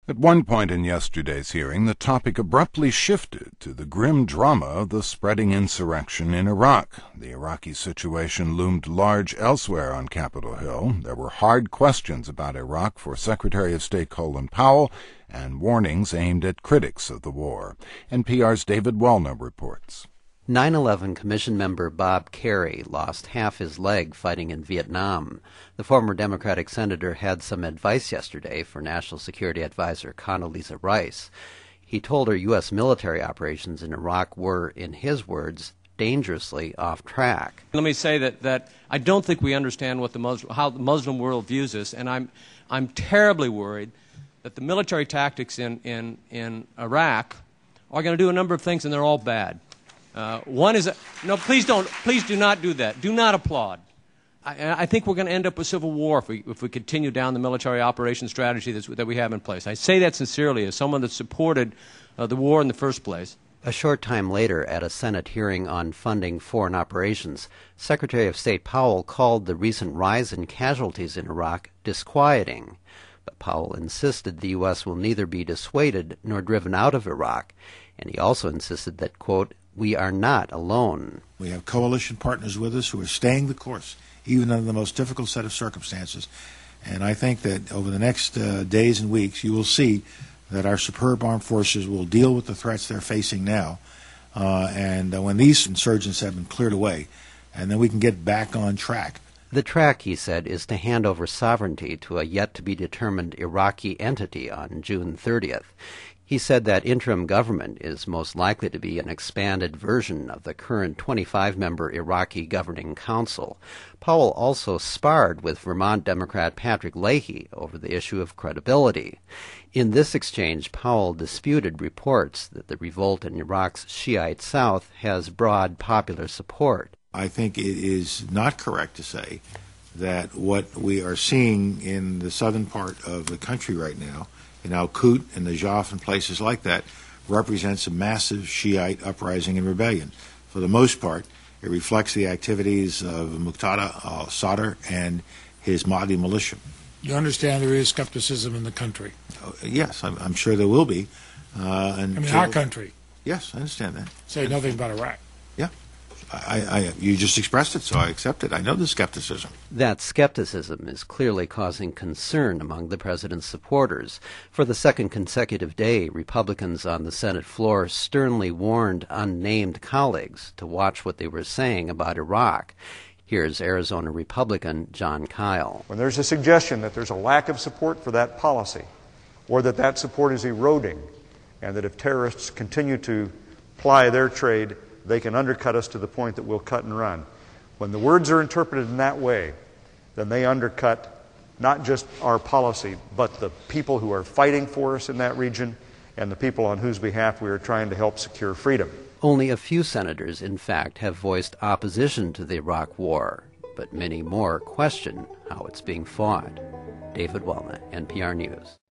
At one point in yesterday's hearing, the topic abruptly shifted to the grim drama of the spreading insurrection in Iraq. The Iraqi situation loomed large elsewhere on Capitol Hill. There were hard questions about Iraq for Secretary of State Colin Powell and warnings aimed at critics of the war. NPR's David Wellner reports. 9/11 Commission member Bob Kerrey lost half his leg fighting in Vietnam. The former Democratic senator had some advice yesterday for National Security Advisor Condoleezza Rice. He told her U.S. military operations in Iraq were, in his words, dangerously off track. Let me say that I don't think we understand how the Muslim world views this, and I'm terribly worried that the military tactics in Iraq are going to do a number of things, and they're all bad. One is no. Please do not do that. Do not applaud. I think we're going to end up with civil war if we continue down the military operations strategy that we have in place. I say that sincerely as someone that supported the war in the first place. A short time later, at a Senate hearing on funding foreign operations, Secretary of State Powell called the recent rise in casualties in Iraq disquieting. But Powell insisted the U.S. will neither be dissuaded nor driven out of Iraq, and he also insisted that, quote, we are not alone. We have coalition partners with us who are staying the course, even under the most difficult set of circumstances. And I think that over the next days and weeks, you will see that our superb armed forces will deal with the threats they're facing now. And when these insurgents have been cleared away, and then we can get back on track. The track, he said, is to hand over sovereignty to a yet-to-be-determined Iraqi entity on June 30th. He said that interim government is most likely to be an expanded version of the current 25-member Iraqi Governing Council. Powell also sparred with Vermont Democrat Patrick Leahy over the issue of credibility. In this exchange, Powell disputed reports that the revolt in Iraq's Shiite South has broad popular support. I think it is not correct to say that what we are seeing in the southern part of the country right now, in Al-Qut and Najaf and places like that, represents a massive Shiite uprising and rebellion. For the most part, it reflects the activities of Muqtada al-Sadr and his Mahdi militia. You understand there is skepticism in the country? Yes, I'm sure there will be. Our country? Yes, I understand that. Say nothing about Iraq. Yeah. You just expressed it, so I accept it. I know the skepticism. That skepticism is clearly causing concern among the president's supporters. For the second consecutive day, Republicans on the Senate floor sternly warned unnamed colleagues to watch what they were saying about Iraq. Here's Arizona Republican Jon Kyl. When there's a suggestion that there's a lack of support for that policy, or that support is eroding, and that if terrorists continue to ply their trade, they can undercut us to the point that we'll cut and run. When the words are interpreted in that way, then they undercut not just our policy, but the people who are fighting for us in that region and the people on whose behalf we are trying to help secure freedom. Only a few senators, in fact, have voiced opposition to the Iraq War, but many more question how it's being fought. David Wellner, NPR News.